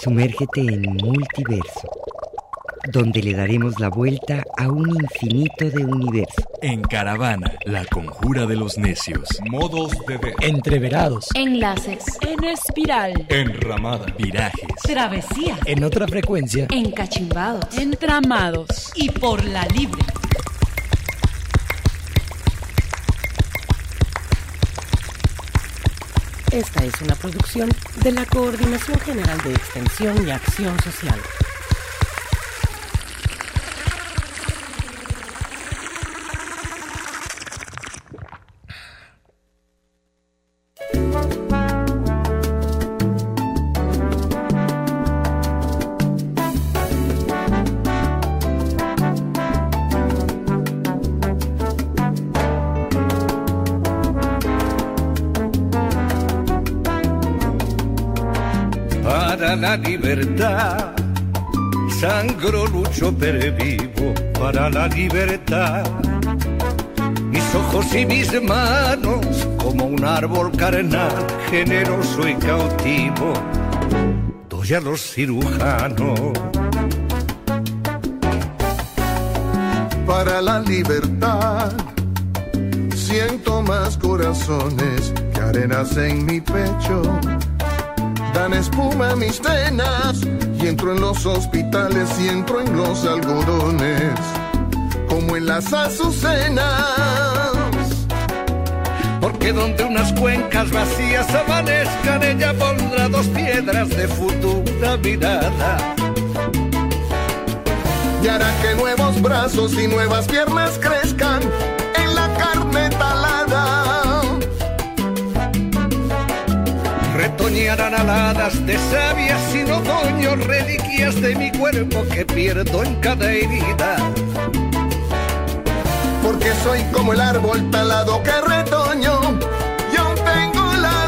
Sumérgete en Multiverso, donde le daremos la vuelta a un infinito de universo. En Caravana, la conjura de los necios. Modos de ver. Entreverados. Enlaces. En espiral. Enramada. Virajes. Travesías. En otra frecuencia. Encachimbados. Entramados. Y por la libre. Esta es una producción de la Coordinación General de Extensión y Acción Social. La libertad, sangro, lucho, pervivo para la libertad. Mis ojos y mis manos, como un árbol carnal, generoso y cautivo, doy a los cirujanos. Para la libertad, siento más corazones que arenas en mi pecho. Dan espuma mis venas y entro en los hospitales y entro en los algodones como en las azucenas. Porque donde unas cuencas vacías amanezcan, ella pondrá dos piedras de futura mirada y hará que nuevos brazos y nuevas piernas crezcan en la carne talada. Retoñarán aladas de sabias sin otoño, reliquias de mi cuerpo que pierdo en cada herida. Porque soy como el árbol talado que retoño y aún tengo la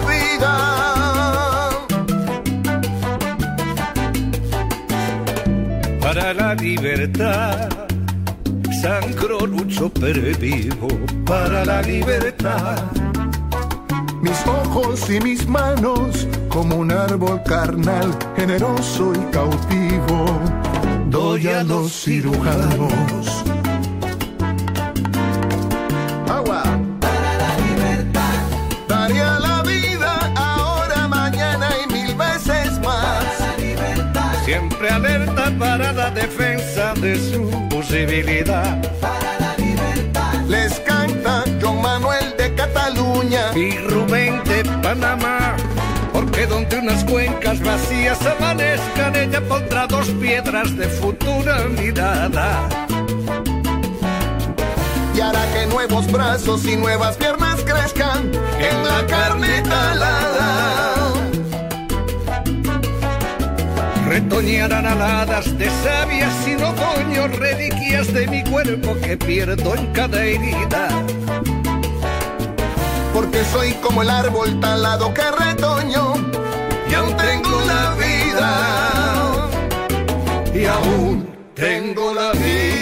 vida. Para la libertad, sangro, lucho, pervivo para la libertad. Mis ojos y mis manos, como un árbol carnal, generoso y cautivo, doy a los cirujanos. Agua. Para la libertad, daría la vida ahora, mañana y mil veces más. Para la libertad, siempre alerta para la defensa de su posibilidad. Para la libertad, les canta John Manuel de Cataluña y Rubén de Panamá. Porque donde unas cuencas vacías amanezcan, ella pondrá dos piedras de futura mirada y hará que nuevos brazos y nuevas piernas crezcan en la carne talada. Retoñarán aladas de sabias sin otoño, reliquias de mi cuerpo que pierdo en cada herida. Porque soy como el árbol talado que retoño y aún tengo la vida. Y aún tengo la vida.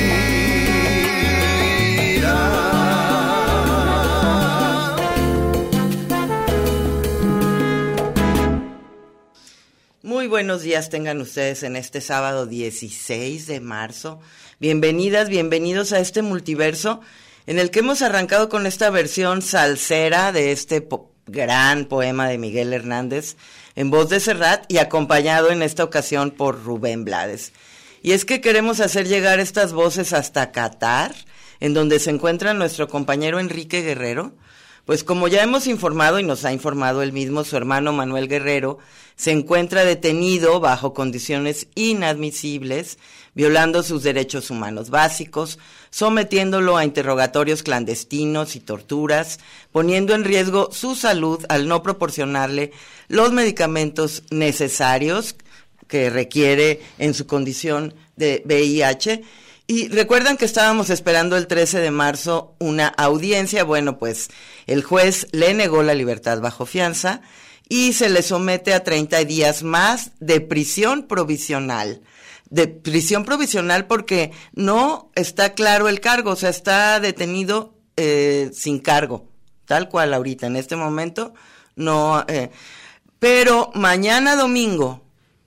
Muy buenos días tengan ustedes en este sábado 16 de marzo. Bienvenidas, bienvenidos a este multiverso en el que hemos arrancado con esta versión salsera de este gran poema de Miguel Hernández en voz de Serrat y acompañado en esta ocasión por Rubén Blades. Y es que queremos hacer llegar estas voces hasta Qatar, en donde se encuentra nuestro compañero Enrique Guerrero. Pues como ya hemos informado y nos ha informado él mismo, su hermano Manuel Guerrero se encuentra detenido bajo condiciones inadmisibles, violando sus derechos humanos básicos, sometiéndolo a interrogatorios clandestinos y torturas, poniendo en riesgo su salud al no proporcionarle los medicamentos necesarios que requiere en su condición de VIH. Y recuerdan que estábamos esperando el 13 de marzo una audiencia. Bueno, pues el juez le negó la libertad bajo fianza y se le somete a 30 días más de prisión provisional. De prisión provisional porque no está claro el cargo, o sea, está detenido sin cargo, tal cual ahorita, en este momento, no. Pero mañana domingo,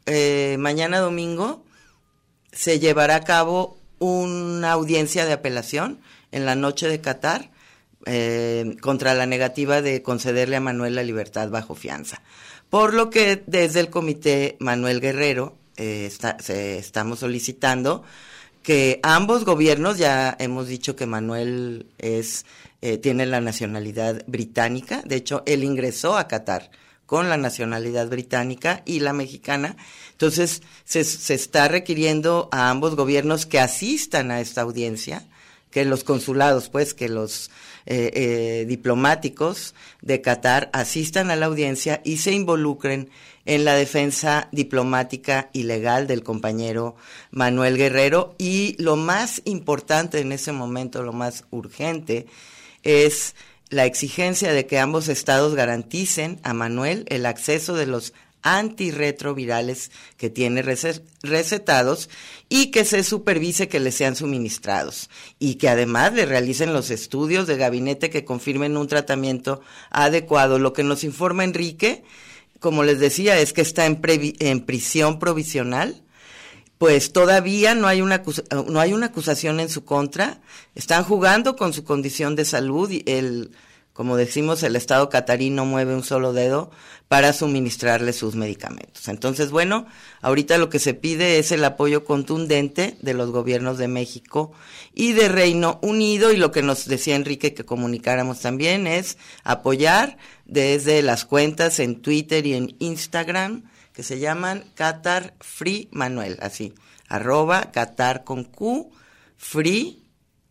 mañana domingo se llevará a cabo una audiencia de apelación en la noche de Qatar contra la negativa de concederle a Manuel la libertad bajo fianza. Por lo que desde el comité Manuel Guerrero estamos solicitando que ambos gobiernos, ya hemos dicho que Manuel tiene la nacionalidad británica, de hecho él ingresó a Qatar con la nacionalidad británica y la mexicana, entonces se está requiriendo a ambos gobiernos que asistan a esta audiencia, que los consulados, pues, que los diplomáticos de Qatar asistan a la audiencia y se involucren en la defensa diplomática y legal del compañero Manuel Guerrero. Y lo más importante en ese momento, lo más urgente, es la exigencia de que ambos estados garanticen a Manuel el acceso de los antirretrovirales que tiene recetados y que se supervise que le sean suministrados y que además le realicen los estudios de gabinete que confirmen un tratamiento adecuado. Lo que nos informa Enrique, como les decía, es que está en prisión provisional, pues todavía no hay una acusación en su contra, están jugando con su condición de salud y como decimos, el Estado catarí no mueve un solo dedo para suministrarle sus medicamentos. Entonces, bueno, ahorita lo que se pide es el apoyo contundente de los gobiernos de México y de Reino Unido, y lo que nos decía Enrique que comunicáramos también es apoyar desde las cuentas en Twitter y en Instagram que se llaman Qatar Free Manuel, así, @Qatar con Q, Free,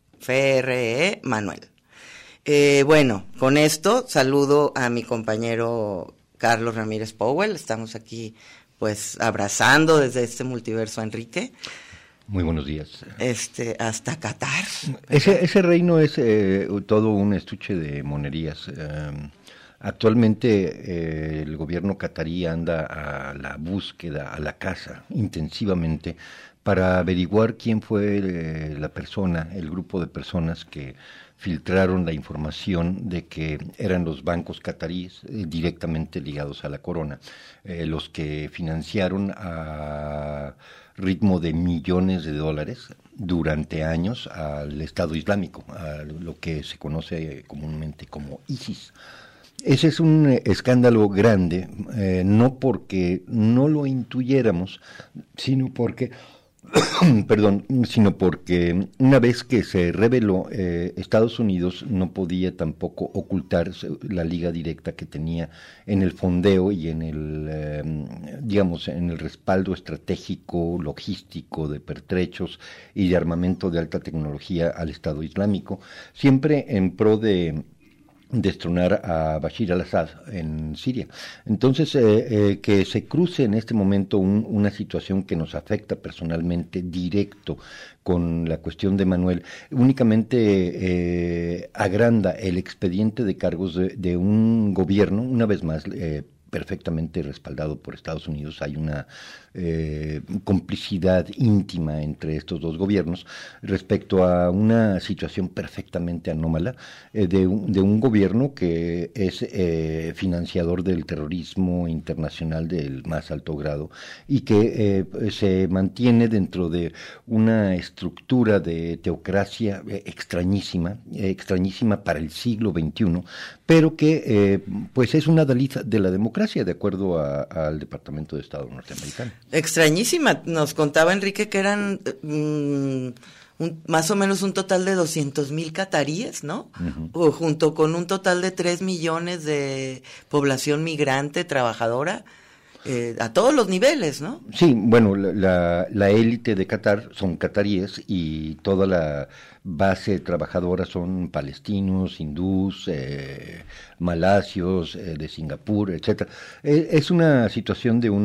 FRE, Manuel. Bueno, con esto saludo a mi compañero Carlos Ramírez Powell. Estamos aquí pues abrazando desde este multiverso a Enrique. Muy buenos días. Hasta Qatar. Ese reino es todo un estuche de monerías. Actualmente el gobierno catarí anda a la búsqueda, a la caza intensivamente para averiguar quién fue la persona, el grupo de personas que filtraron la información de que eran los bancos cataríes directamente ligados a la corona, los que financiaron a ritmo de millones de dólares durante años al Estado Islámico, a lo que se conoce comúnmente como ISIS. Ese es un escándalo grande, no porque no lo intuyéramos, sino porque una vez que se reveló, Estados Unidos no podía tampoco ocultar la liga directa que tenía en el fondeo y en el, en el respaldo estratégico, logístico de pertrechos y de armamento de alta tecnología al Estado Islámico, siempre en pro de destronar a Bashir al-Assad en Siria. Entonces, que se cruce en este momento una situación que nos afecta personalmente directo con la cuestión de Manuel, únicamente agranda el expediente de cargos de un gobierno, una vez más, perfectamente respaldado por Estados Unidos. Hay una complicidad íntima entre estos dos gobiernos respecto a una situación perfectamente anómala de un gobierno que es financiador del terrorismo internacional del más alto grado y que se mantiene dentro de una estructura de teocracia extrañísima para el siglo XXI, pero que pues es una adalid de la democracia, de acuerdo al Departamento de Estado norteamericano. Extrañísima. Nos contaba Enrique que eran más o menos un total de 200,000 cataríes, ¿no? Uh-huh. Junto con un total de 3 millones de población migrante, trabajadora, a todos los niveles, ¿no? Sí, bueno, la élite de Qatar son cataríes y toda la base trabajadora son palestinos, hindús, malasios, de Singapur, etcétera. Es una situación de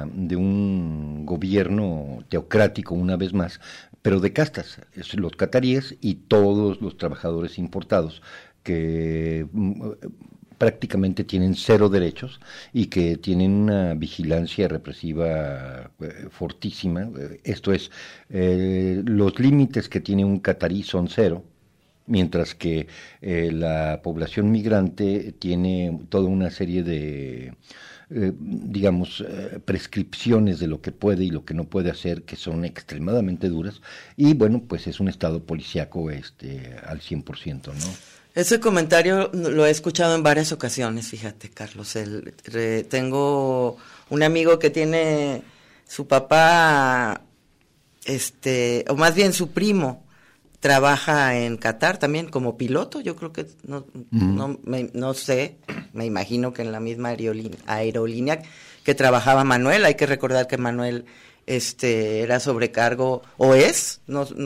un gobierno teocrático, una vez más, pero de castas, los cataríes y todos los trabajadores importados que prácticamente tienen cero derechos y que tienen una vigilancia represiva fortísima. Esto es, los límites que tiene un catarí son cero, mientras que la población migrante tiene toda una serie de prescripciones de lo que puede y lo que no puede hacer, que son extremadamente duras, y bueno, pues es un estado policíaco al 100%, ¿no? Ese comentario lo he escuchado en varias ocasiones, fíjate, Carlos. Tengo un amigo que tiene su papá, o más bien su primo, trabaja en Qatar también como piloto. Yo creo que no sé, me imagino que en la misma aerolínea que trabajaba Manuel. Hay que recordar que Manuel era sobrecargo, o es,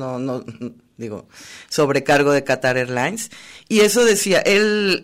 sobrecargo de Qatar Airlines. Y eso decía, él,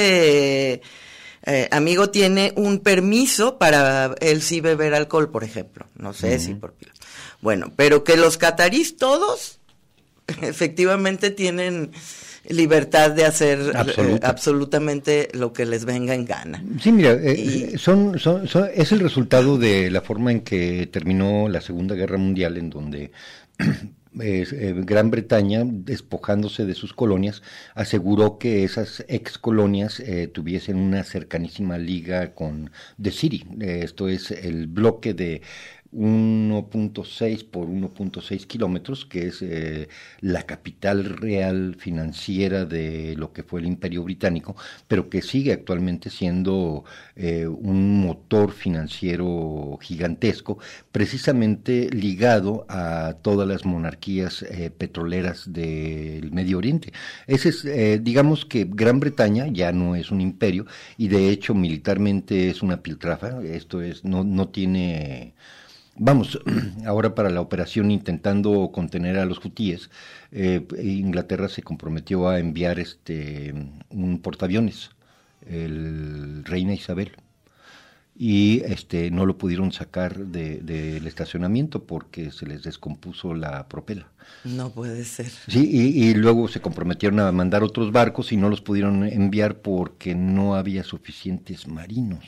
amigo tiene un permiso para él sí beber alcohol, por ejemplo. No sé si por piloto. Bueno, pero que los catarís todos efectivamente tienen libertad de hacer absolutamente lo que les venga en gana. Sí, mira, es el resultado de la forma en que terminó la Segunda Guerra Mundial, en donde Gran Bretaña, despojándose de sus colonias, aseguró que esas ex colonias tuviesen una cercanísima liga con The City. Esto es el bloque de 1.6 por 1.6 kilómetros, que es la capital real financiera de lo que fue el Imperio Británico, pero que sigue actualmente siendo un motor financiero gigantesco, precisamente ligado a todas las monarquías petroleras del Medio Oriente. Ese es, digamos que Gran Bretaña ya no es un imperio, y de hecho militarmente es una piltrafa. Esto es, no tiene... Vamos, ahora para la operación intentando contener a los hutíes, Inglaterra se comprometió a enviar un portaaviones, el Reina Isabel, y no lo pudieron sacar del estacionamiento porque se les descompuso la propela. No puede ser. Sí, y luego se comprometieron a mandar otros barcos y no los pudieron enviar porque no había suficientes marinos.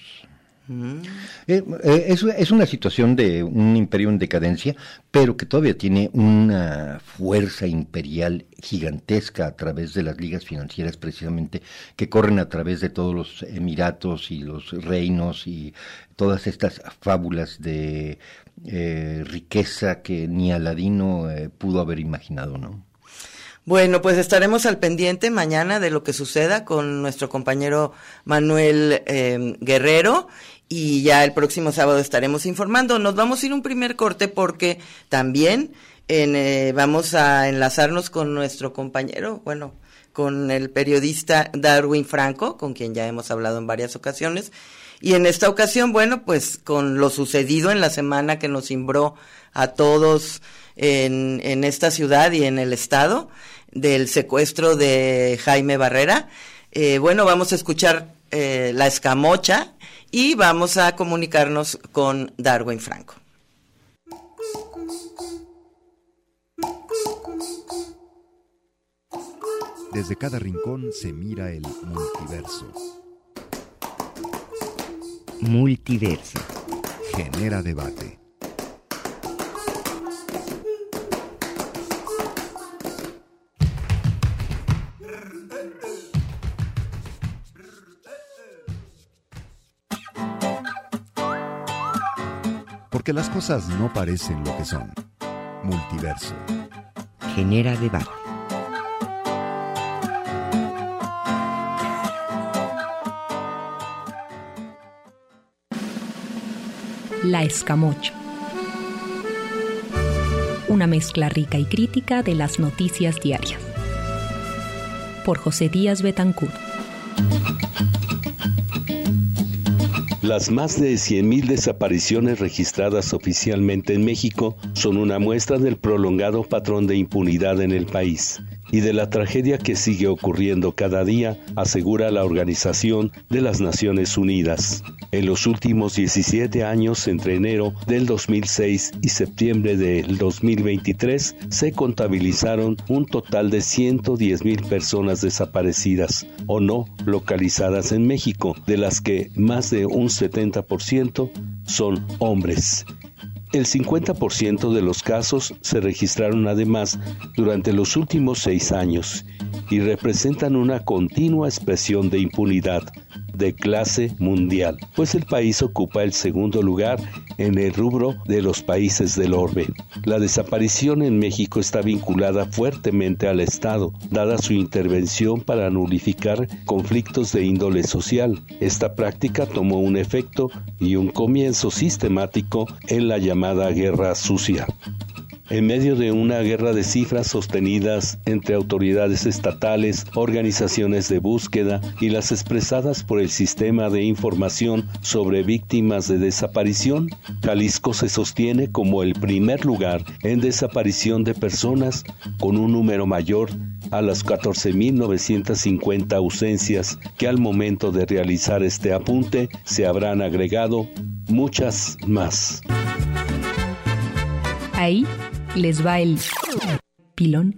Es una situación de un imperio en decadencia, pero que todavía tiene una fuerza imperial gigantesca a través de las ligas financieras, precisamente, que corren a través de todos los emiratos y los reinos y todas estas fábulas de riqueza que ni Aladino pudo haber imaginado, ¿no? Bueno, pues estaremos al pendiente mañana de lo que suceda con nuestro compañero Manuel Guerrero, y ya el próximo sábado estaremos informando. Nos vamos a ir un primer corte porque también vamos a enlazarnos con nuestro compañero, con el periodista Darwin Franco, con quien ya hemos hablado en varias ocasiones, y en esta ocasión, pues con lo sucedido en la semana que nos cimbró a todos en esta ciudad y en el estado, del secuestro de Jaime Barrera. Vamos a escuchar La Escamocha y vamos a comunicarnos con Darwin Franco. Desde cada rincón se mira el multiverso. Multiverso. Genera debate. Porque las cosas no parecen lo que son. Multiverso. Genera debate. La Escamocha. Una mezcla rica y crítica de las noticias diarias. Por José Díaz Betancourt. Las más de 100,000 desapariciones registradas oficialmente en México son una muestra del prolongado patrón de impunidad en el país y de la tragedia que sigue ocurriendo cada día, asegura la Organización de las Naciones Unidas. En los últimos 17 años, entre enero del 2006 y septiembre del 2023, se contabilizaron un total de 110,000 personas desaparecidas o no localizadas en México, de las que más de un 70% son hombres. El 50% de los casos se registraron además durante los últimos 6 años y representan una continua expresión de impunidad, de clase mundial, pues el país ocupa el segundo lugar en el rubro de los países del orbe. La desaparición en México está vinculada fuertemente al Estado, dada su intervención para nulificar conflictos de índole social. Esta práctica tomó un efecto y un comienzo sistemático en la llamada Guerra Sucia. En medio de una guerra de cifras sostenidas entre autoridades estatales, organizaciones de búsqueda y las expresadas por el Sistema de Información sobre Víctimas de Desaparición, Jalisco se sostiene como el primer lugar en desaparición de personas, con un número mayor a las 14.950 ausencias que al momento de realizar este apunte se habrán agregado muchas más. Ahí les va el pilón.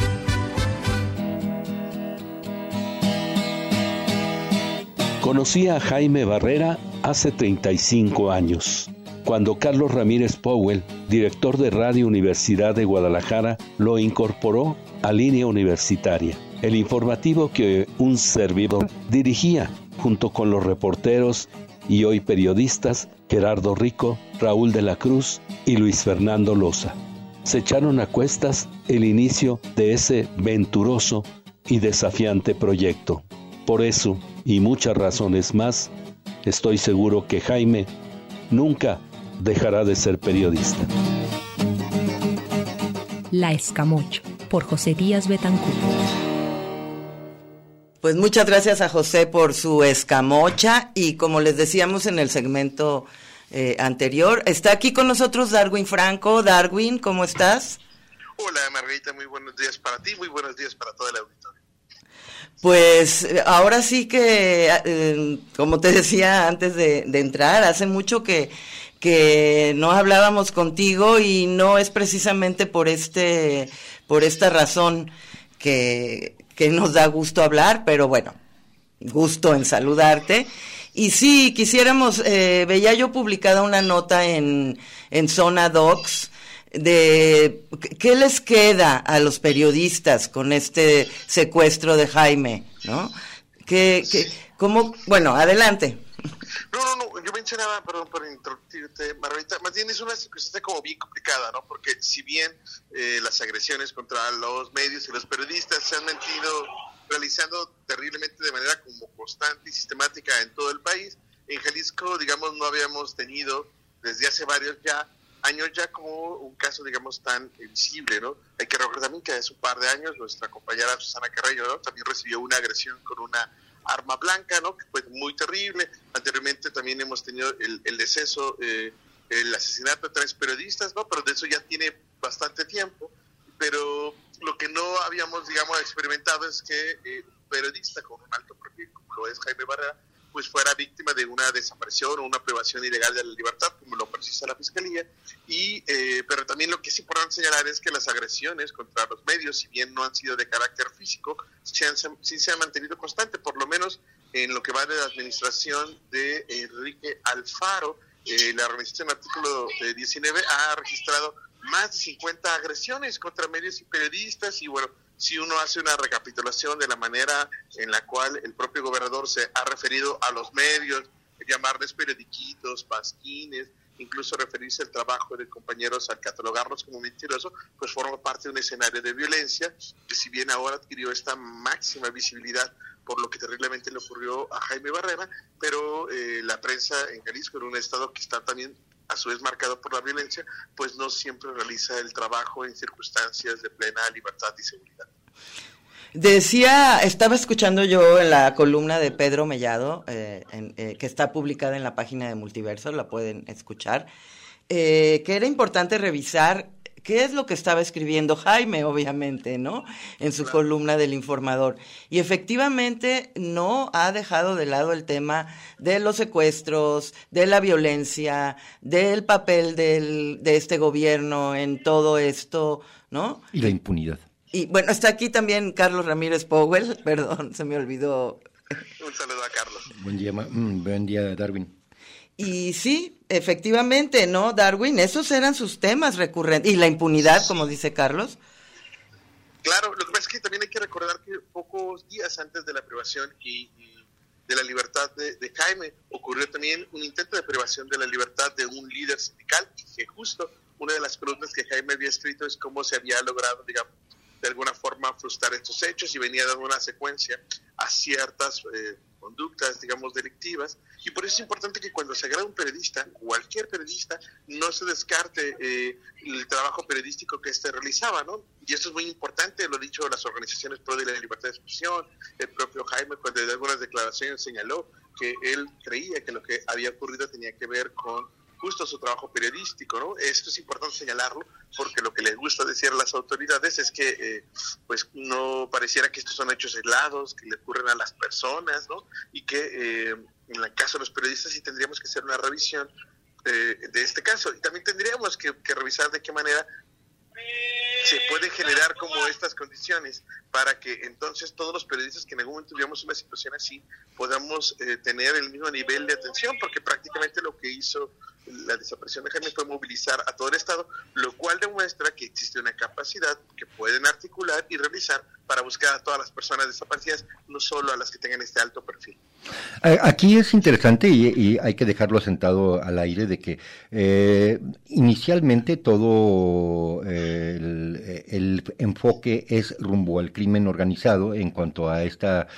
Conocí a Jaime Barrera hace 35 años, cuando Carlos Ramírez Powell, director de Radio Universidad de Guadalajara, lo incorporó a Línea Universitaria, el informativo que un servidor dirigía junto con los reporteros y hoy periodistas Gerardo Rico, Raúl de la Cruz y Luis Fernando Loza. Se echaron a cuestas el inicio de ese venturoso y desafiante proyecto. Por eso, y muchas razones más, estoy seguro que Jaime nunca dejará de ser periodista. La Escamocha, por José Díaz Betancourt. Pues muchas gracias a José por su escamocha, y como les decíamos en el segmento anterior, está aquí con nosotros Darwin Franco. Darwin, ¿cómo estás? Hola Margarita, muy buenos días para ti, muy buenos días para todo el auditorio. Pues ahora sí que, como te decía antes de entrar, hace mucho que no hablábamos contigo, y no es precisamente por esta razón que nos da gusto hablar, pero bueno, gusto en saludarte. Y sí, quisiéramos, veía yo publicada una nota en Zona Docs de qué les queda a los periodistas con este secuestro de Jaime, ¿no? ¿Cómo? Bueno, adelante. No, yo mencionaba, perdón por interrumpirte, Margarita, más bien es una circunstancia como bien complicada, ¿no? Porque si bien las agresiones contra los medios y los periodistas se han mantenido realizando terriblemente de manera como constante y sistemática en todo el país, en Jalisco, digamos, no habíamos tenido desde hace varios años ya como un caso, digamos, tan visible, ¿no? Hay que recordar también que hace un par de años nuestra compañera Susana Carreño, ¿no?, también recibió una agresión con una arma blanca, ¿no?, que fue muy terrible. Anteriormente también hemos tenido el deceso, el asesinato de 3 periodistas, ¿no?, pero de eso ya tiene bastante tiempo. Pero lo que no habíamos, digamos, experimentado es que un periodista con un alto perfil, como lo es Jaime Barrera, pues fuera víctima de una desaparición o una privación ilegal de la libertad, como lo precisa la Fiscalía. Pero también lo que es importante señalar es que las agresiones contra los medios, si bien no han sido de carácter físico, sí se han mantenido constante, por lo menos en lo que va de la administración de Enrique Alfaro. La organización Artículo 19 ha registrado más de 50 agresiones contra medios y periodistas, y bueno, si uno hace una recapitulación de la manera en la cual el propio gobernador se ha referido a los medios, llamarles periodiquitos, pasquines, incluso referirse al trabajo de compañeros al catalogarlos como mentiroso, pues forma parte de un escenario de violencia que, si bien ahora adquirió esta máxima visibilidad por lo que terriblemente le ocurrió a Jaime Barrera, pero la prensa en Jalisco, en un estado que está también a su vez marcado por la violencia, pues no siempre realiza el trabajo en circunstancias de plena libertad y seguridad. Estaba escuchando yo en la columna de Pedro Mellado, que está publicada en la página de Multiverso, la pueden escuchar, que era importante revisar qué es lo que estaba escribiendo Jaime, obviamente, ¿no?, en su columna del Informador. Y efectivamente no ha dejado de lado el tema de los secuestros, de la violencia, del papel de este gobierno en todo esto, ¿no? Y la impunidad. Y bueno, está aquí también Carlos Ramírez Powell, perdón, se me olvidó. Un saludo a Carlos. Buen día, Darwin. Y sí, efectivamente, ¿no, Darwin? Esos eran sus temas recurrentes. Y la impunidad, como dice Carlos. Claro, lo que pasa es que también hay que recordar que pocos días antes de la privación y de la libertad de Jaime, ocurrió también un intento de privación de la libertad de un líder sindical, y que justo una de las columnas que Jaime había escrito es cómo se había logrado, digamos, de alguna forma frustrar estos hechos, y venía dando una secuencia a ciertas conductas, digamos, delictivas. Y por eso es importante que cuando se agrada un periodista, cualquier periodista, no se descarte el trabajo periodístico que realizaba, ¿no? Y esto es muy importante, lo han dicho las organizaciones pro de la libertad de expresión, el propio Jaime, cuando de algunas declaraciones señaló que él creía que lo que había ocurrido tenía que ver con justo su trabajo periodístico, ¿no? Esto es importante señalarlo, porque lo que les gusta decir a las autoridades es que pues no pareciera que estos son hechos aislados, que le ocurren a las personas, ¿no? Y que en el caso de los periodistas sí tendríamos que hacer una revisión de este caso, y también tendríamos que revisar de qué manera se pueden generar como estas condiciones para que entonces todos los periodistas que en algún momento tuvimos una situación así podamos tener el mismo nivel de atención, porque prácticamente lo que hizo la desaparición de Jaime fue movilizar a todo el Estado, lo cual demuestra que existe una capacidad que pueden articular y realizar para buscar a todas las personas desaparecidas, no solo a las que tengan este alto perfil. Aquí es interesante y hay que dejarlo sentado al aire de que inicialmente todo el enfoque es rumbo al crimen organizado en cuanto a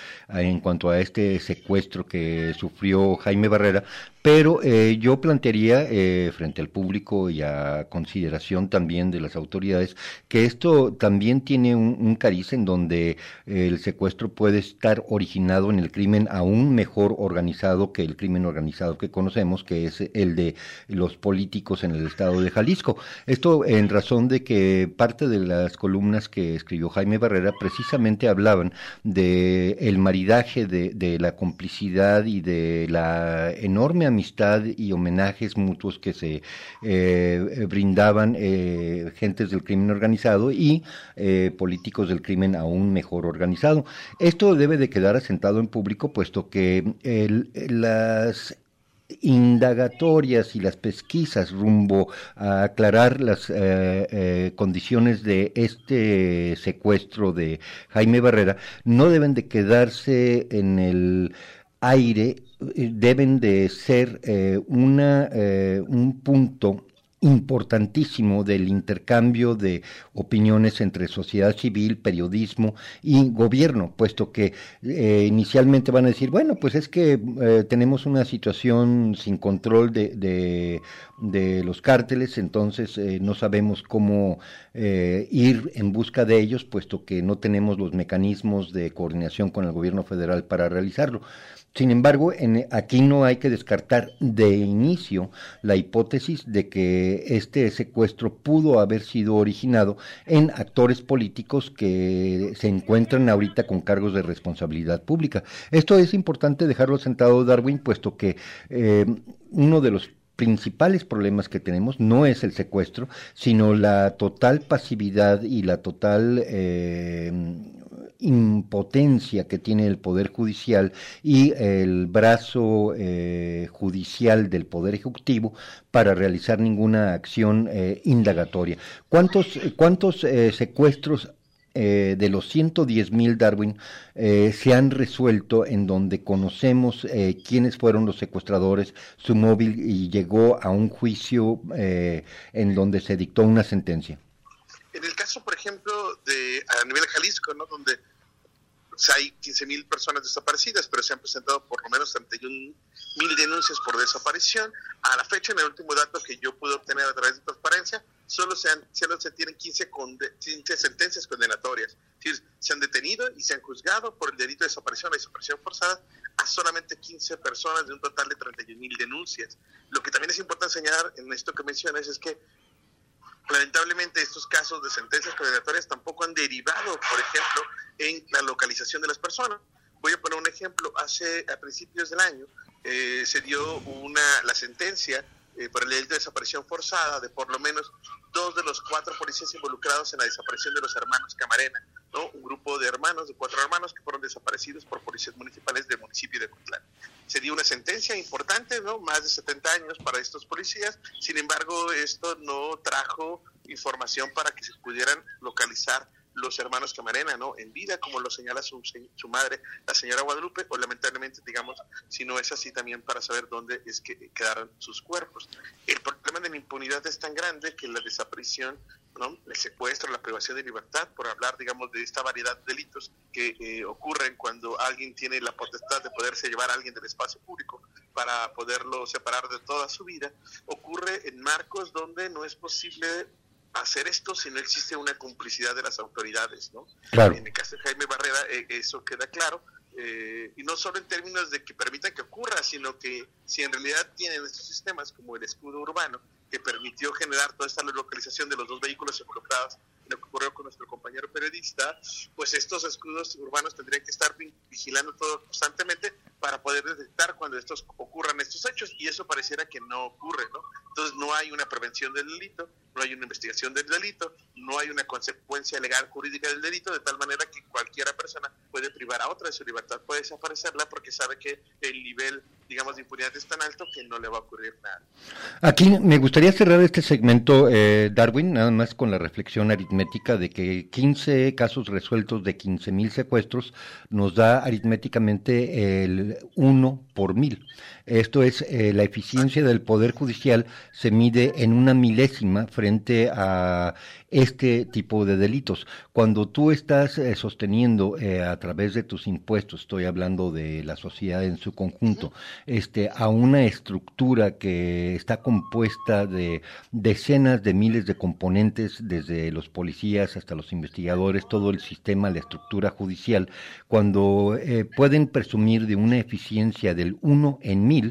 este secuestro que sufrió Jaime Barrera, pero yo plantearía frente al público y a consideración también de las autoridades que esto también tiene un cariz en donde el secuestro puede estar originado en el crimen aún mejor organizado que el crimen organizado que conocemos, que es el de los políticos en el estado de Jalisco. Esto en razón de que parte de las columnas que escribió Jaime Barrera precisamente hablaban de el maridaje de la complicidad y de la enorme amistad y homenajes mutuos que se brindaban gentes del crimen organizado y políticos del crimen aún mejor organizado. Esto debe de quedar asentado en público, puesto que las indagatorias y las pesquisas rumbo a aclarar las condiciones de este secuestro de Jaime Barrera no deben de quedarse en el aire, deben de ser un punto importantísimo del intercambio de opiniones entre sociedad civil, periodismo y gobierno, puesto que inicialmente van a decir, bueno, pues es que tenemos una situación sin control de los cárteles, entonces no sabemos cómo ir en busca de ellos, puesto que no tenemos los mecanismos de coordinación con el gobierno federal para realizarlo. Sin embargo, aquí no hay que descartar de inicio la hipótesis de que este secuestro pudo haber sido originado en actores políticos que se encuentran ahorita con cargos de responsabilidad pública. Esto es importante dejarlo sentado, Darwin, puesto que uno de los principales problemas que tenemos no es el secuestro, sino la total pasividad y la total impotencia que tiene el Poder Judicial y el brazo judicial del Poder Ejecutivo para realizar ninguna acción indagatoria. ¿Cuántos secuestros de los 110,000, Darwin, se han resuelto en donde conocemos quiénes fueron los secuestradores, su móvil, y llegó a un juicio en donde se dictó una sentencia? En el caso, por ejemplo, a nivel de Jalisco, ¿no?, donde hay 15,000 personas desaparecidas, pero se han presentado por lo menos 31,000 denuncias por desaparición. A la fecha, en el último dato que yo pude obtener a través de Transparencia, solo se tienen 15 sentencias condenatorias. Es decir, se han detenido y se han juzgado por el delito de desaparición o desaparición forzada a solamente 15 personas de un total de 31,000 denuncias. Lo que también es importante señalar en esto que mencionas es que lamentablemente estos casos de sentencias condenatorias tampoco han derivado, por ejemplo, en la localización de las personas. Voy a poner un ejemplo. A principios del año se dio la sentencia por el delito de desaparición forzada de por lo menos 2 de los 4 policías involucrados en la desaparición de los hermanos Camarena, ¿no? Un grupo de 4 hermanos que fueron desaparecidos por policías municipales del municipio de Cotlán. Se dio una sentencia importante, ¿no? Más de 70 años para estos policías. Sin embargo, esto no trajo información para que se pudieran localizar los hermanos Camarena, ¿no? En vida, como lo señala su madre, la señora Guadalupe, o lamentablemente, digamos, si no es así, también para saber dónde es que quedaron sus cuerpos. El problema de la impunidad es tan grande que la desaparición, ¿no?, el secuestro, la privación de libertad, por hablar, digamos, de esta variedad de delitos que ocurren cuando alguien tiene la potestad de poderse llevar a alguien del espacio público para poderlo separar de toda su vida, ocurre en marcos donde no es posible hacer esto si no existe una complicidad de las autoridades, ¿no? Claro. En el caso de Jaime Barrera eso queda claro, y no solo en términos de que permitan que ocurra, sino que si en realidad tienen estos sistemas como el escudo urbano que permitió generar toda esta localización de los 2 vehículos involucrados, lo que ocurrió con nuestro compañero periodista, pues estos escudos urbanos tendrían que estar vigilando todo constantemente para poder detectar cuando ocurran estos hechos, y eso pareciera que no ocurre, ¿no? Entonces no hay una prevención del delito, no hay una investigación del delito, no hay una consecuencia legal jurídica del delito, de tal manera que cualquiera persona puede privar a otra de su libertad, puede desaparecerla porque sabe que el nivel, digamos, de impunidad es tan alto que no le va a ocurrir nada. Aquí me gustaría cerrar este segmento, Darwin, nada más con la reflexión aritmética de que 15 casos resueltos de 15,000 secuestros nos da aritméticamente el 1 por 1000. Esto es, la eficiencia del Poder Judicial se mide en una milésima frente a este tipo de delitos. Cuando tú estás sosteniendo a través de tus impuestos, estoy hablando de la sociedad en su conjunto, a una estructura que está compuesta de decenas de miles de componentes, desde los policías hasta los investigadores, todo el sistema, la estructura judicial, cuando pueden presumir de una eficiencia del 1 en 1000,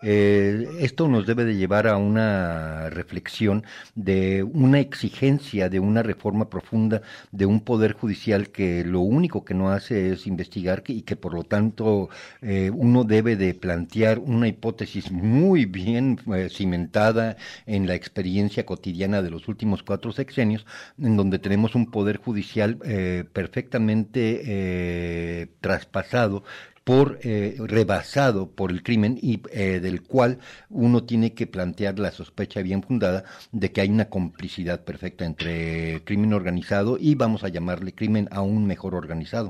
esto nos debe de llevar a una reflexión de una exigencia de una reforma profunda de un poder judicial que lo único que no hace es investigar, y que por lo tanto uno debe de plantear una hipótesis muy bien cimentada en la experiencia cotidiana de los últimos 4 sexenios, en donde tenemos un poder judicial perfectamente traspasado, rebasado por el crimen, y del cual uno tiene que plantear la sospecha bien fundada de que hay una complicidad perfecta entre crimen organizado y, vamos a llamarle, crimen aún mejor organizado.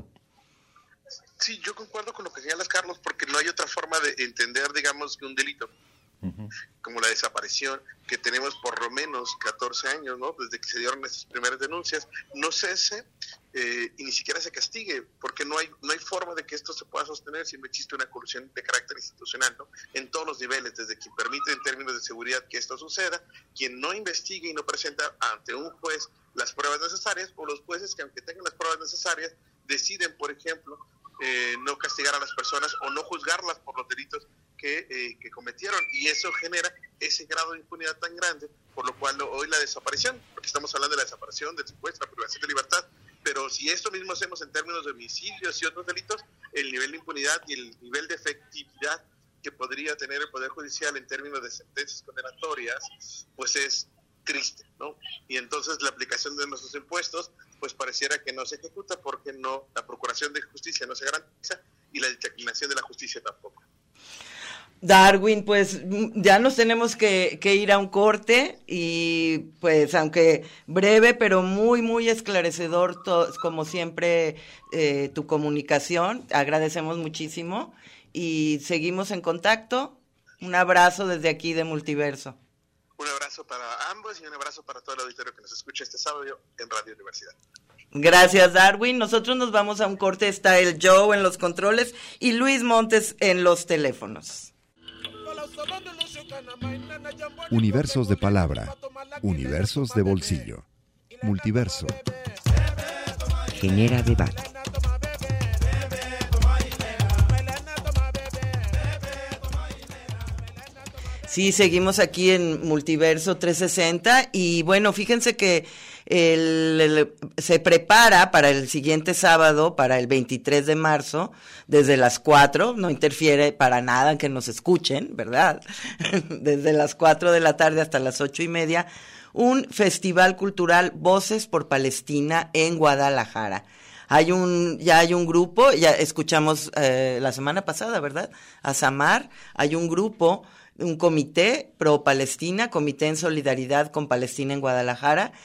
Sí, yo concuerdo con lo que señalas, Carlos, porque no hay otra forma de entender, digamos, que un delito como la desaparición, que tenemos por lo menos 14 años, ¿no?, desde que se dieron estas primeras denuncias, no cese y ni siquiera se castigue, porque no hay forma de que esto se pueda sostener si no existe una corrupción de carácter institucional, ¿no?, en todos los niveles, desde quien permite en términos de seguridad que esto suceda, quien no investigue y no presenta ante un juez las pruebas necesarias, o los jueces que, aunque tengan las pruebas necesarias, deciden, por ejemplo, no castigar a las personas o no juzgarlas por los delitos que cometieron, y eso genera ese grado de impunidad tan grande, por lo cual hoy la desaparición, porque estamos hablando de la desaparición, del secuestro, la privación de libertad, pero si esto mismo hacemos en términos de homicidios y otros delitos, el nivel de impunidad y el nivel de efectividad que podría tener el Poder Judicial en términos de sentencias condenatorias, pues es triste, ¿no? Y entonces la aplicación de nuestros impuestos, pues pareciera que no se ejecuta, porque la procuración de justicia no se garantiza y la declinación de la justicia tampoco. Darwin, pues ya nos tenemos que ir a un corte, y pues aunque breve, pero muy, muy esclarecedor, como siempre, tu comunicación. Agradecemos muchísimo y seguimos en contacto. Un abrazo desde aquí de Multiverso. Un abrazo para ambos y un abrazo para todo el auditorio que nos escucha este sábado en Radio Universidad. Gracias, Darwin. Nosotros nos vamos a un corte. Está el Joe en los controles y Luis Montes en los teléfonos. Universos de palabra, universos de bolsillo, multiverso. Genera debate. Sí, seguimos aquí en Multiverso 360 y bueno, fíjense que se prepara para el siguiente sábado, para el 23 de marzo, desde las 4, no interfiere para nada en que nos escuchen, ¿verdad? Desde las 4 de la tarde hasta las 8:30, un festival cultural Voces por Palestina en Guadalajara. Ya hay un grupo, ya escuchamos la semana pasada, ¿verdad? A Samar, hay un grupo, un comité pro Palestina, comité en solidaridad con Palestina en Guadalajara,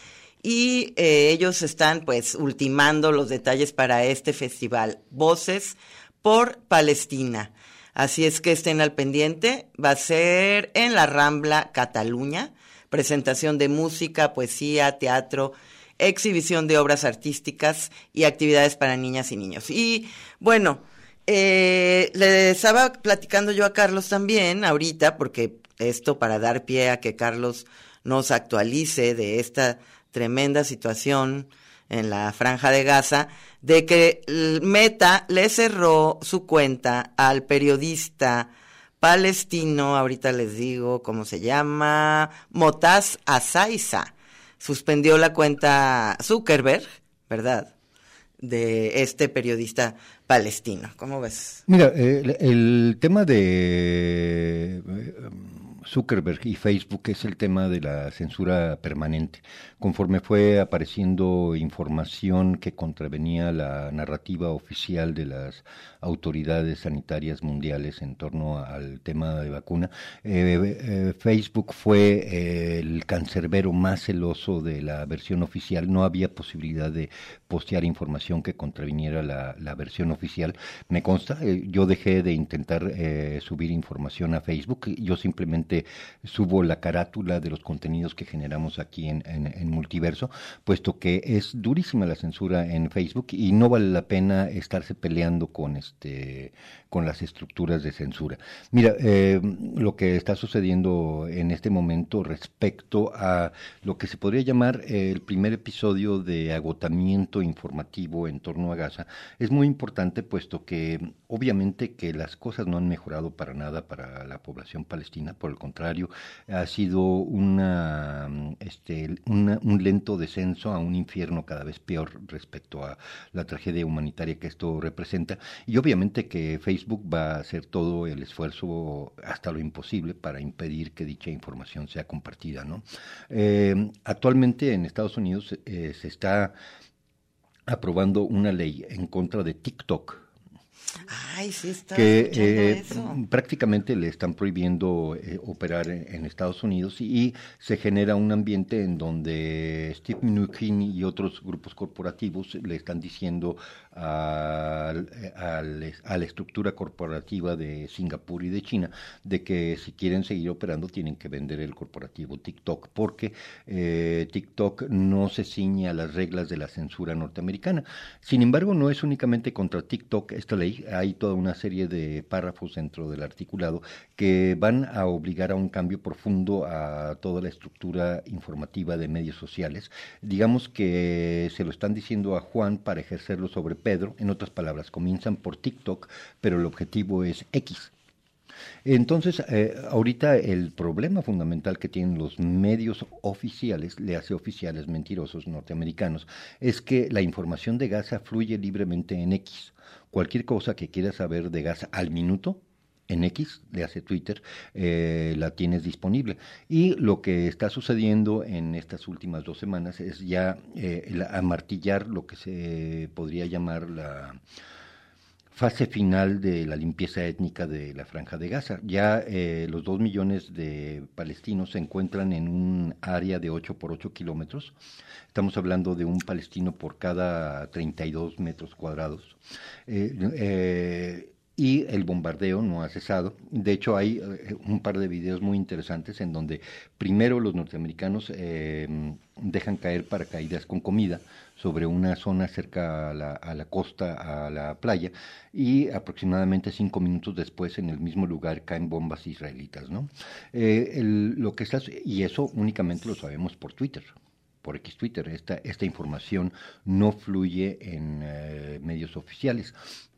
y ellos están pues ultimando los detalles para este festival, Voces por Palestina. Así es que estén al pendiente, va a ser en la Rambla, Cataluña, presentación de música, poesía, teatro, exhibición de obras artísticas y actividades para niñas y niños. Y bueno, le estaba platicando yo a Carlos también ahorita, porque esto para dar pie a que Carlos nos actualice de esta tremenda situación en la Franja de Gaza, de que Meta le cerró su cuenta al periodista palestino, ahorita les digo cómo se llama, Motaz Azaiza. Suspendió la cuenta Zuckerberg, ¿verdad?, de este periodista palestino. ¿Cómo ves? Mira, el tema de Zuckerberg y Facebook es el tema de la censura permanente. Conforme fue apareciendo información que contravenía la narrativa oficial de las autoridades sanitarias mundiales en torno al tema de vacuna, Facebook fue el cancerbero más celoso de la versión oficial. No había posibilidad de postear información que contraviniera la versión oficial. Me consta, yo dejé de intentar subir información a Facebook. Yo simplemente subo la carátula de los contenidos que generamos aquí en Multiverso, puesto que es durísima la censura en Facebook y no vale la pena estarse peleando con las estructuras de censura. Mira, lo que está sucediendo en este momento respecto a lo que se podría llamar el primer episodio de agotamiento informativo en torno a Gaza es muy importante, puesto que obviamente que las cosas no han mejorado para nada para la población palestina. Por el contrario, ha sido un lento descenso a un infierno cada vez peor respecto a la tragedia humanitaria que esto representa, y obviamente que Facebook va a hacer todo el esfuerzo hasta lo imposible para impedir que dicha información sea compartida, ¿no? Actualmente en Estados Unidos se está aprobando una ley en contra de TikTok, Ay, sí, está que eso. prácticamente le están prohibiendo operar en Estados Unidos, y se genera un ambiente en donde Steve Mnuchin y otros grupos corporativos le están diciendo a la estructura corporativa de Singapur y de China de que si quieren seguir operando tienen que vender el corporativo TikTok, porque TikTok no se ciñe a las reglas de la censura norteamericana. Sin embargo, no es únicamente contra TikTok esta ley. Hay toda una serie de párrafos dentro del articulado que van a obligar a un cambio profundo a toda la estructura informativa de medios sociales. Digamos que se lo están diciendo a Juan para ejercerlo sobre Pedro. En otras palabras, comienzan por TikTok, pero el objetivo es X. Entonces, ahorita el problema fundamental que tienen los medios oficiales, le hace oficiales mentirosos norteamericanos, es que la información de Gaza fluye libremente en X. Cualquier cosa que quieras saber de Gaza al minuto, en X, le hace Twitter, la tienes disponible. Y lo que está sucediendo en estas últimas 2 semanas es ya amartillar lo que se podría llamar la fase final de la limpieza étnica de la Franja de Gaza. Ya los 2 millones de palestinos se encuentran en un área de 8 por 8 kilómetros. Estamos hablando de un palestino por cada 32 metros cuadrados. Y el bombardeo no ha cesado. De hecho, hay un par de videos muy interesantes en donde primero los norteamericanos dejan caer paracaídas con comida sobre una zona cerca a la costa, a la playa, y aproximadamente 5 minutos después en el mismo lugar caen bombas israelitas, ¿no? Y eso únicamente lo sabemos por Twitter. Por X Twitter. Esta información no fluye en medios oficiales.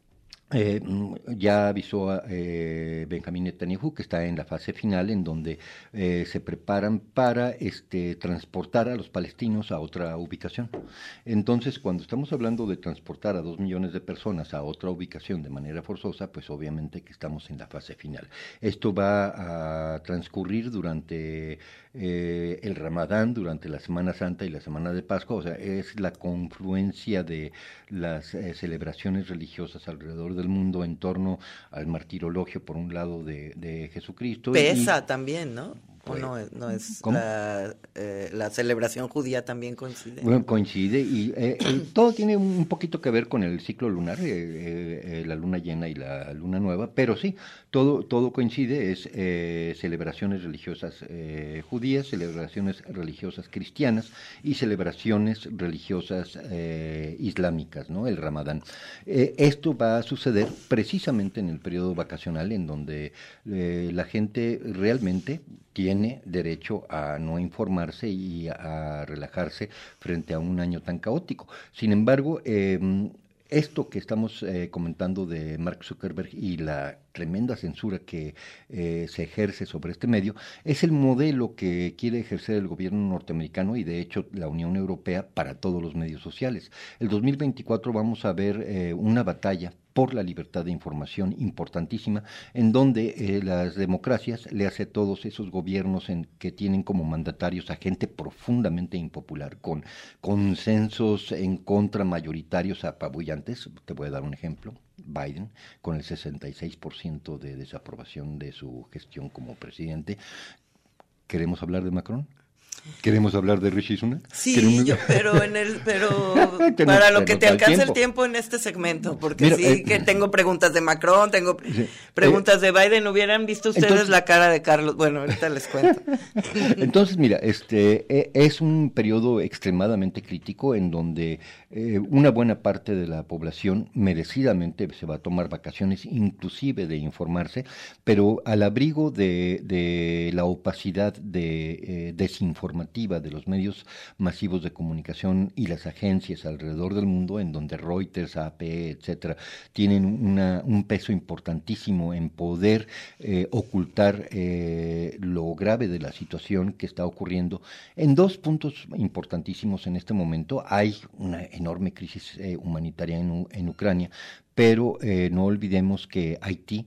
Ya avisó Benjamín Netanyahu que está en la fase final, en donde se preparan para transportar a los palestinos a otra ubicación. Entonces, cuando estamos hablando de transportar a 2 millones de personas a otra ubicación de manera forzosa, pues obviamente que estamos en la fase final. Esto va a transcurrir durante el Ramadán, durante la Semana Santa y la Semana de Pascua. O sea, es la confluencia de las celebraciones religiosas alrededor del mundo en torno al martirologio, por un lado, de Jesucristo. Pesa también, ¿no? ¿O no es ¿Cómo? La celebración judía también coincide? Bueno, coincide y todo tiene un poquito que ver con el ciclo lunar, la luna llena y la luna nueva, pero sí, todo coincide, es celebraciones religiosas judías, celebraciones religiosas cristianas y celebraciones religiosas islámicas, ¿no? El Ramadán. Esto va a suceder precisamente en el periodo vacacional, en donde la gente realmente tiene derecho a no informarse y a relajarse frente a un año tan caótico. Sin embargo, esto que estamos comentando de Mark Zuckerberg y la tremenda censura que se ejerce sobre este medio es el modelo que quiere ejercer el gobierno norteamericano y de hecho la Unión Europea para todos los medios sociales. El 2024 vamos a ver una batalla por la libertad de información importantísima, en donde las democracias le hace a todos esos gobiernos que tienen como mandatarios a gente profundamente impopular, con consensos en contra mayoritarios apabullantes. Te voy a dar un ejemplo. Biden, con el 66% de desaprobación de su gestión como presidente. ¿Queremos hablar de Macron? ¿Queremos hablar de Rishi Sunak? Sí, pero para lo que te alcanza el tiempo en este segmento, porque mira, que tengo preguntas de Macron, tengo preguntas de Biden. ¿Hubieran visto ustedes entonces, la cara de Carlos? Bueno, ahorita les cuento. Entonces, mira, es un periodo extremadamente crítico en donde una buena parte de la población merecidamente se va a tomar vacaciones, inclusive de informarse, pero al abrigo de la opacidad de desinformativa de los medios masivos de comunicación y las agencias alrededor del mundo, en donde Reuters, AP, etcétera, tienen un peso importantísimo en poder ocultar lo grave de la situación que está ocurriendo. En dos puntos importantísimos en este momento: hay una enorme crisis humanitaria en Ucrania, pero no olvidemos que Haití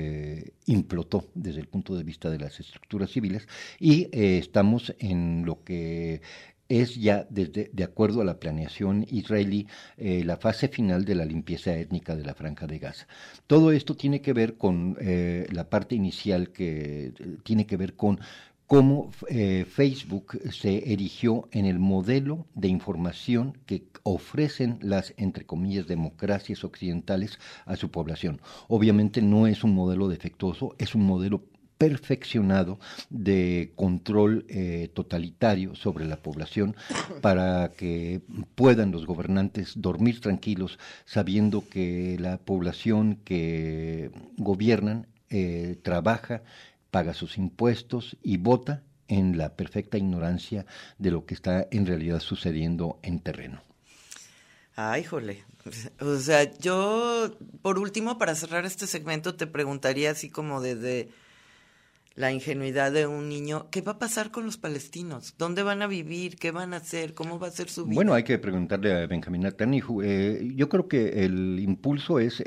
implotó desde el punto de vista de las estructuras civiles y estamos en lo que es ya, de acuerdo a la planeación israelí, la fase final de la limpieza étnica de la Franja de Gaza. Todo esto tiene que ver con la parte inicial, que tiene que ver con cómo Facebook se erigió en el modelo de información que ofrecen las, entre comillas, democracias occidentales a su población. Obviamente no es un modelo defectuoso, es un modelo perfeccionado de control totalitario sobre la población para que puedan los gobernantes dormir tranquilos sabiendo que la población que gobiernan trabaja, paga sus impuestos y vota en la perfecta ignorancia de lo que está en realidad sucediendo en terreno. Ay, jole. O sea, yo, por último, para cerrar este segmento, te preguntaría así como desde la ingenuidad de un niño, ¿qué va a pasar con los palestinos? ¿Dónde van a vivir? ¿Qué van a hacer? ¿Cómo va a ser su vida? Bueno, hay que preguntarle a Benjamín Netanyahu. Yo creo que el impulso es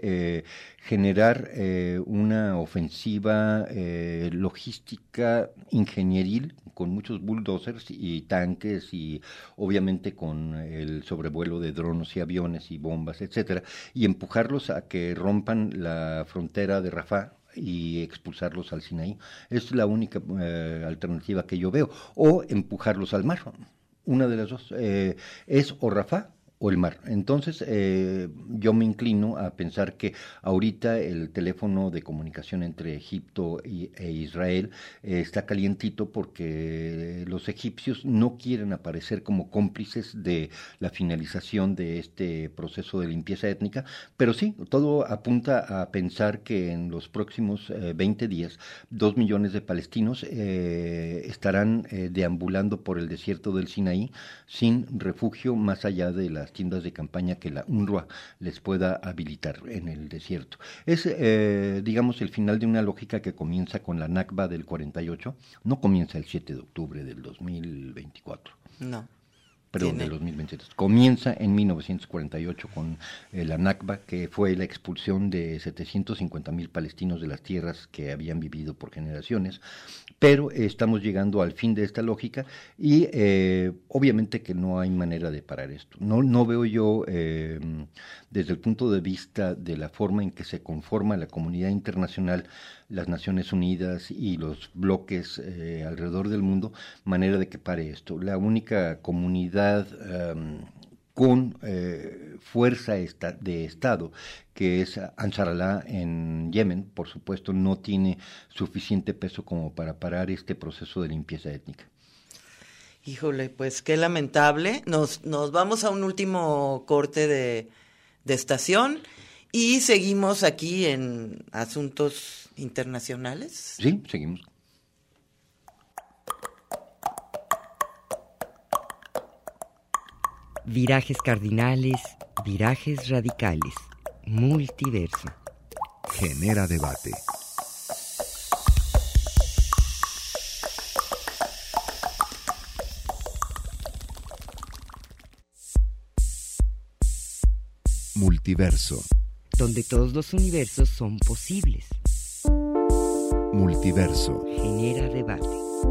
generar una ofensiva logística ingenieril con muchos bulldozers y tanques y obviamente con el sobrevuelo de drones y aviones y bombas, etcétera, y empujarlos a que rompan la frontera de Rafah y expulsarlos al Sinaí. Es la única alternativa que yo veo. O empujarlos al mar. Una de las dos. Es o Rafah o el mar. Entonces, yo me inclino a pensar que ahorita el teléfono de comunicación entre Egipto e Israel está calientito porque los egipcios no quieren aparecer como cómplices de la finalización de este proceso de limpieza étnica, pero sí, todo apunta a pensar que en los próximos 20 días, 2 millones de palestinos estarán deambulando por el desierto del Sinaí sin refugio más allá de las tiendas de campaña que la UNRWA les pueda habilitar en el desierto. Es, digamos, el final de una lógica que comienza con la Nakba del 48, no comienza el 7 de octubre del 2024. No. Perdón, del 2027. Comienza en 1948 con la Nakba, que fue la expulsión de 750,000 palestinos de las tierras que habían vivido por generaciones, pero estamos llegando al fin de esta lógica y obviamente que no hay manera de parar esto. No veo yo, desde el punto de vista de la forma en que se conforma la comunidad internacional, las Naciones Unidas y los bloques alrededor del mundo, manera de que pare esto. La única comunidad con fuerza de Estado, que es Ansar Allah en Yemen, por supuesto, no tiene suficiente peso como para parar este proceso de limpieza étnica. Híjole, pues qué lamentable. Nos vamos a un último corte de estación y seguimos aquí en Asuntos Internacionales. Sí, seguimos. Virajes cardinales, virajes radicales, multiverso. Genera debate. Multiverso. Donde todos los universos son posibles. Multiverso. Genera debate.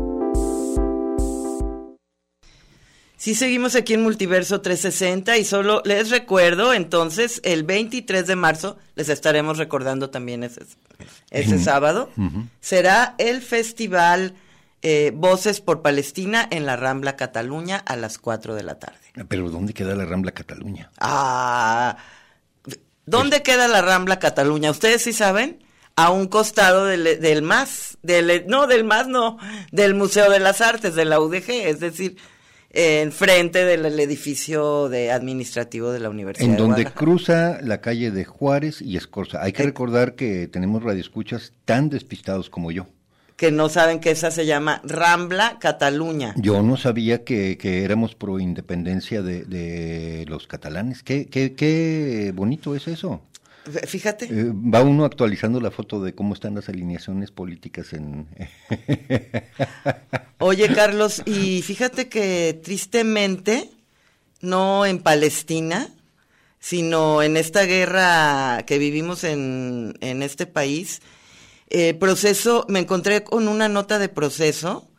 Sí, seguimos aquí en Multiverso 360 y solo les recuerdo, entonces, el 23 de marzo, les estaremos recordando también ese sábado, será el festival Voces por Palestina en la Rambla Cataluña a las 4 de la tarde. ¿Pero dónde queda la Rambla Cataluña? ¿Dónde queda la Rambla Cataluña? ¿Ustedes sí saben? A un costado del Museo de las Artes, de la UDG, es decir, enfrente del edificio administrativo de la Universidad en de donde Guadalajara. Cruza la calle de Juárez y Escorza. Hay que recordar que tenemos radioescuchas tan despistados como yo. Que no saben que esa se llama Rambla Cataluña. Yo no sabía que éramos pro independencia de los catalanes. Qué bonito es eso. Fíjate. Va uno actualizando la foto de cómo están las alineaciones políticas en... Oye, Carlos, y fíjate que tristemente, no en Palestina, sino en esta guerra que vivimos en este país, Proceso, me encontré con una nota de Proceso,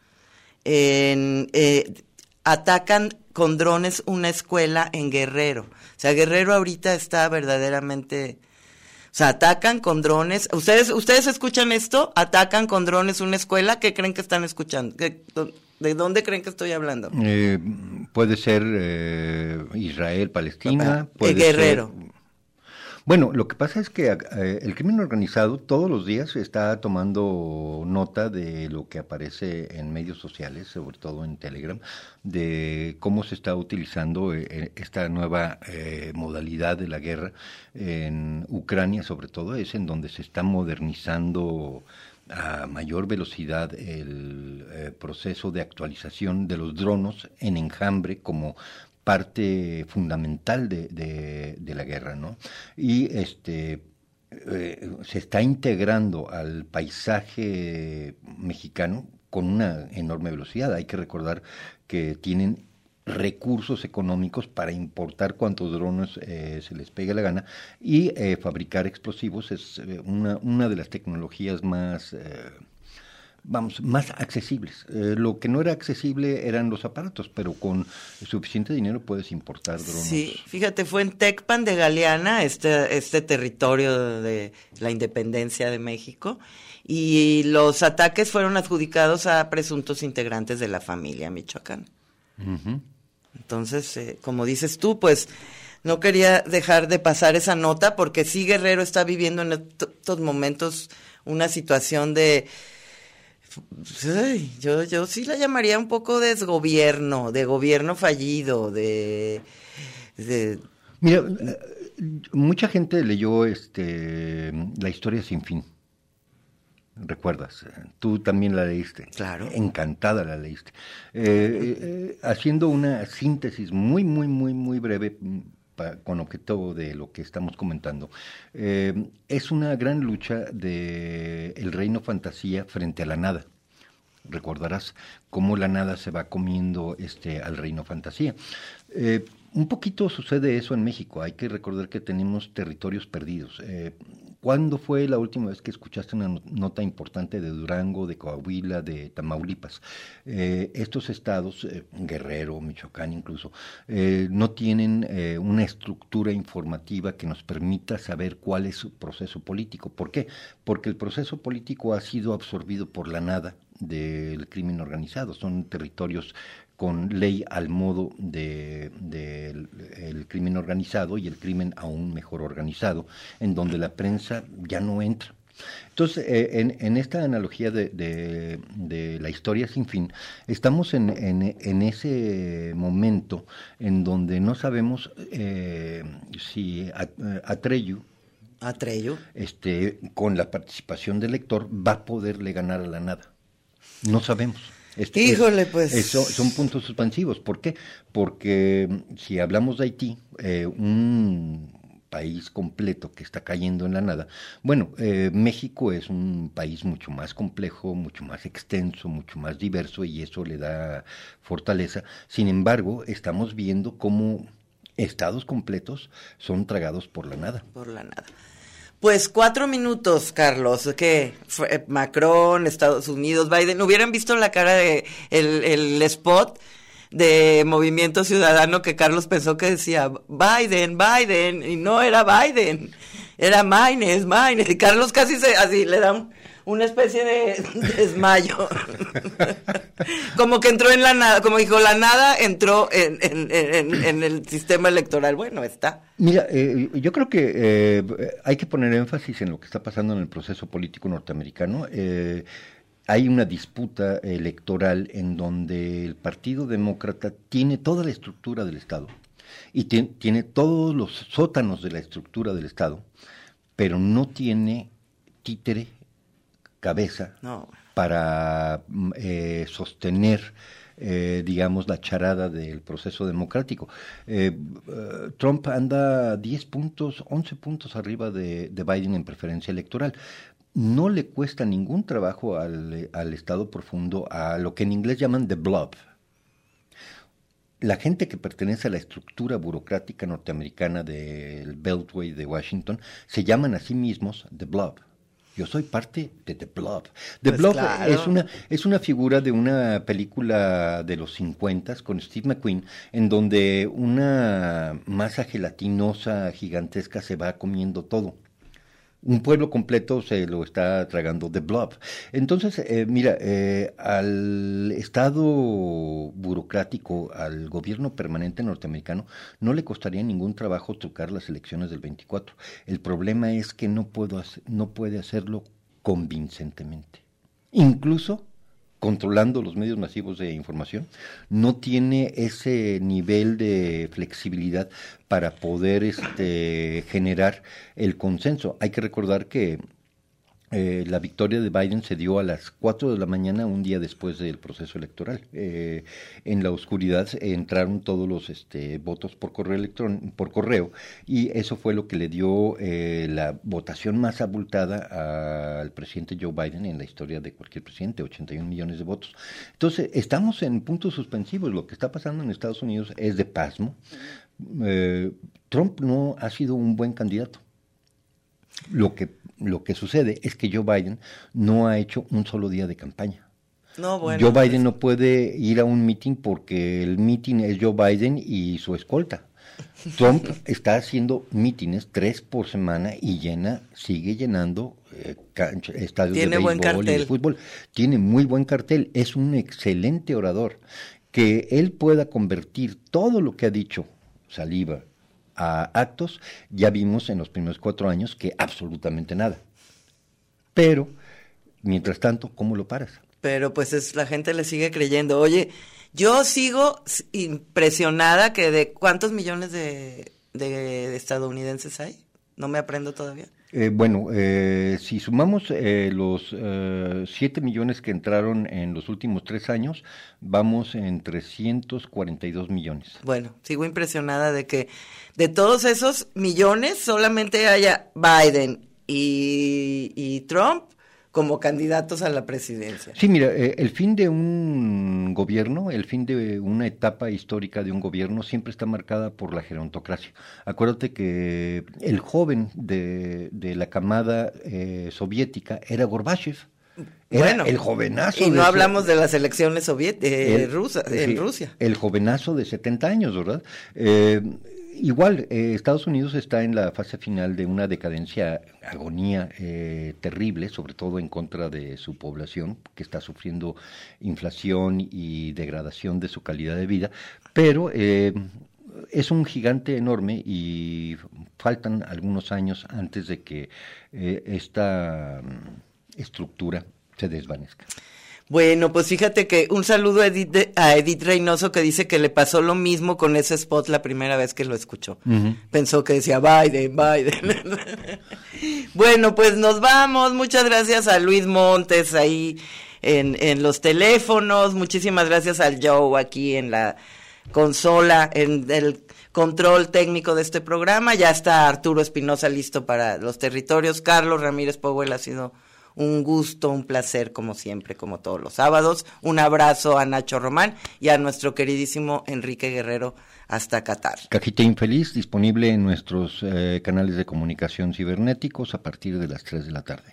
atacan con drones una escuela en Guerrero. O sea, Guerrero ahorita está verdaderamente... O sea, atacan con drones. ¿Ustedes escuchan esto? Atacan con drones una escuela. ¿Qué creen que están escuchando? ¿De dónde creen que estoy hablando? Puede ser Israel, Palestina. Puede Guerrero. Ser... Bueno, lo que pasa es que el crimen organizado todos los días está tomando nota de lo que aparece en medios sociales, sobre todo en Telegram, de cómo se está utilizando esta nueva modalidad de la guerra en Ucrania, sobre todo es en donde se está modernizando a mayor velocidad el proceso de actualización de los drones en enjambre como parte fundamental de la guerra, ¿no? Y se está integrando al paisaje mexicano con una enorme velocidad. Hay que recordar que tienen recursos económicos para importar cuantos drones se les pegue la gana y fabricar explosivos es una de las tecnologías más accesibles. Lo que no era accesible eran los aparatos, pero con suficiente dinero puedes importar drones. Sí, fíjate, fue en Tecpan de Galeana, este territorio de la independencia de México, y los ataques fueron adjudicados a presuntos integrantes de la familia michoacana. Uh-huh. Entonces, como dices tú, pues no quería dejar de pasar esa nota, porque sí, Guerrero está viviendo en estos momentos una situación de... Yo sí la llamaría un poco de gobierno fallido, Mira, mucha gente leyó La historia sin fin. ¿Recuerdas? Tú también la leíste. Claro. Encantada la leíste. Haciendo una síntesis muy, muy, muy, muy breve con objeto de lo que estamos comentando. Es una gran lucha de el reino fantasía frente a la nada. Recordarás cómo la nada se va comiendo al reino fantasía. Un poquito sucede eso en México. Hay que recordar que tenemos territorios perdidos. ¿Cuándo fue la última vez que escuchaste una nota importante de Durango, de Coahuila, de Tamaulipas? Estos estados, Guerrero, Michoacán incluso, no tienen una estructura informativa que nos permita saber cuál es su proceso político. ¿Por qué? Porque el proceso político ha sido absorbido por la nada del crimen organizado. Son territorios con ley al modo del crimen organizado y el crimen aún mejor organizado, en donde la prensa ya no entra. Entonces, en esta analogía de la historia sin fin, estamos en ese momento en donde no sabemos si Atreyu, con la participación del lector, va a poderle ganar a la nada. No sabemos. Híjole, pues. Son puntos suspensivos. ¿Por qué? Porque si hablamos de Haití, un país completo que está cayendo en la nada, bueno, México es un país mucho más complejo, mucho más extenso, mucho más diverso, y eso le da fortaleza. Sin embargo, estamos viendo cómo estados completos son tragados por la nada. Por la nada. Pues 4 minutos, Carlos, que Macron, Estados Unidos, Biden, hubieran visto la cara de el spot de Movimiento Ciudadano, que Carlos pensó que decía Biden, y no era Biden, era Maynes, y Carlos casi así le da una especie de desmayo. Como que entró en la nada, como dijo, la nada entró en el sistema electoral. Bueno, está. Mira, yo creo que hay que poner énfasis en lo que está pasando en el proceso político norteamericano. Hay una disputa electoral en donde el Partido Demócrata tiene toda la estructura del Estado y tiene todos los sótanos de la estructura del Estado, pero no tiene títere, cabeza, para sostener, digamos, la charada del proceso democrático. Trump anda 10 puntos, 11 puntos arriba de Biden en preferencia electoral. No le cuesta ningún trabajo al Estado profundo, a lo que en inglés llaman the blob. La gente que pertenece a la estructura burocrática norteamericana del Beltway de Washington se llaman a sí mismos the blob. Yo soy parte de The Blob. The Blob, claro, es una figura de una película de los 50 con Steve McQueen, en donde una masa gelatinosa gigantesca se va comiendo todo. Un pueblo completo se lo está tragando The Blob. Entonces, mira, al Estado burocrático, al gobierno permanente norteamericano, no le costaría ningún trabajo trucar las elecciones del 24. El problema es que no puede hacerlo convincentemente. Incluso controlando los medios masivos de información, no tiene ese nivel de flexibilidad para poder generar el consenso. Hay que recordar que la victoria de Biden se dio a las 4 de la mañana, un día después del proceso electoral. En la oscuridad entraron todos los votos por correo, y eso fue lo que le dio la votación más abultada al presidente Joe Biden en la historia de cualquier presidente, 81 millones de votos. Entonces, estamos en puntos suspensivos. Lo que está pasando en Estados Unidos es de pasmo. Trump no ha sido un buen candidato. Lo que sucede es que Joe Biden no ha hecho un solo día de campaña. Joe Biden no puede ir a un meeting porque el meeting es Joe Biden y su escolta. Trump está haciendo mítines 3 por semana y sigue llenando estadios de béisbol y de fútbol. Tiene muy buen cartel, es un excelente orador. Que él pueda convertir todo lo que ha dicho, saliva, a actos, ya vimos en los primeros 4 años que absolutamente nada. Pero, mientras tanto, ¿cómo lo paras? Pero pues la gente le sigue creyendo. Oye, yo sigo impresionada que de ¿cuántos millones de estadounidenses hay? No me aprendo todavía. Si sumamos los 7 millones que entraron en los últimos 3 años, vamos en 342 millones. Bueno, sigo impresionada de que de todos esos millones solamente haya Biden y Trump como candidatos a la presidencia. Sí, mira, el fin de un gobierno, el fin de una etapa histórica de un gobierno siempre está marcada por la gerontocracia. Acuérdate que el joven de la camada soviética era Gorbachev. Era bueno, el jovenazo. Y no hablamos de las elecciones rusas en Rusia. El jovenazo de 70 años, ¿verdad? Igual, Estados Unidos está en la fase final de una decadencia, agonía terrible, sobre todo en contra de su población, que está sufriendo inflación y degradación de su calidad de vida, pero es un gigante enorme y faltan algunos años antes de que esta estructura se desvanezca. Bueno, pues fíjate que un saludo a Edith Reynoso, que dice que le pasó lo mismo con ese spot la primera vez que lo escuchó. Uh-huh. Pensó que decía Biden. Bueno, pues nos vamos. Muchas gracias a Luis Montes ahí en los teléfonos. Muchísimas gracias al Joe aquí en la consola, en el control técnico de este programa. Ya está Arturo Espinosa listo para los territorios. Carlos Ramírez Powell, ha sido un gusto, un placer, como siempre, como todos los sábados. Un abrazo a Nacho Román y a nuestro queridísimo Enrique Guerrero hasta Qatar. Cajita Infeliz, disponible en nuestros canales de comunicación cibernéticos a partir de las 3 de la tarde.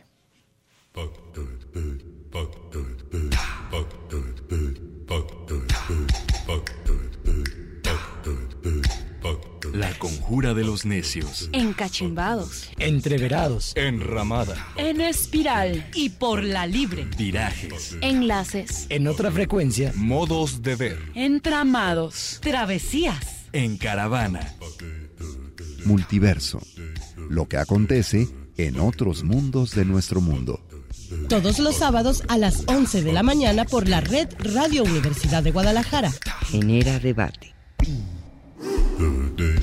La conjura de los necios. Encachimbados. Entreverados. Enramada. En espiral. Y por la libre. Virajes. Enlaces. En otra frecuencia. Modos de ver. Entramados. Travesías. En caravana. Multiverso. Lo que acontece en otros mundos de nuestro mundo. Todos los sábados a las 11 de la mañana por la red Radio Universidad de Guadalajara. Genera debate. Day.